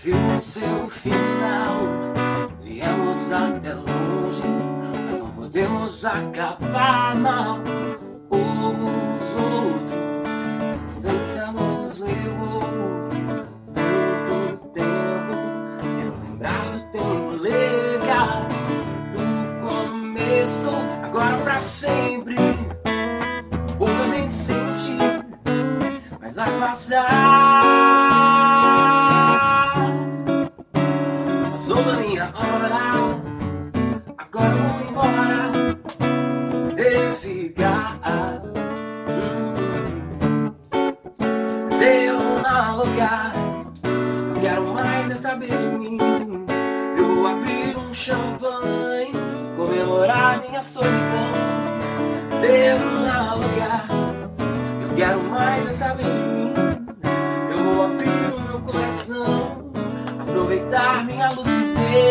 filme seu final. Viemos até longe, mas não podemos acabar mal como os outros. A distância nos levou tanto tempo. Quero lembrar do tempo legal do começo, agora pra sempre. Pouco a gente sente, mas vai passar. Passou da minha hora, agora eu vou embora e ficar. Deu na lugar, eu quero mais é saber de mim. Eu vou abrir um champanhe, comemorar minha solidão. Deu na lugar, eu quero mais é saber de mim. Eu vou abrir o meu coração, aproveitar minha lucidez.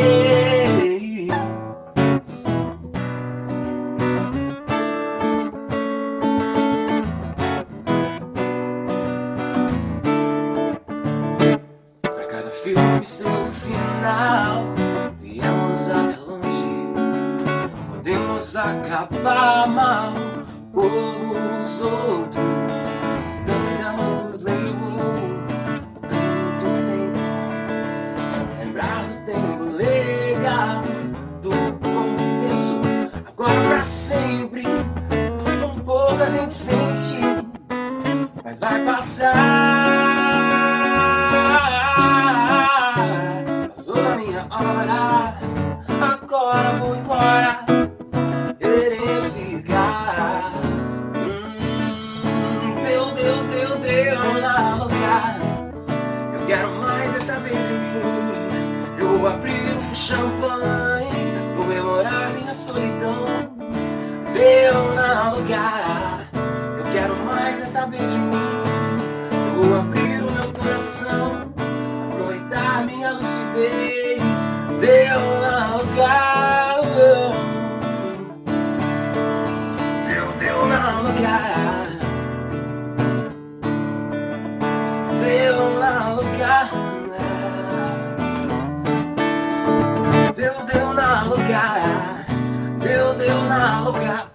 Pra cada filme seu final, viemos até longe, mas não podemos acabar mal como os outros. A distância nos levou tanto tempo. Lembrar do tempo legal do começo, agora pra sempre. Um pouco a gente sente, mas vai passar. Passou da minha hora, agora vou embora. Deu na lugar, eu quero mais é saber de mim. Eu vou abrir um champanhe, comemorar minha solidão. Deu na lugar, eu quero mais é saber de mim. Eu vou abrir o meu coração, aproveitar minha lucidez. Deu na lugar, deu na lugar. Deu na lugar, deu na lugar, deu na lugar.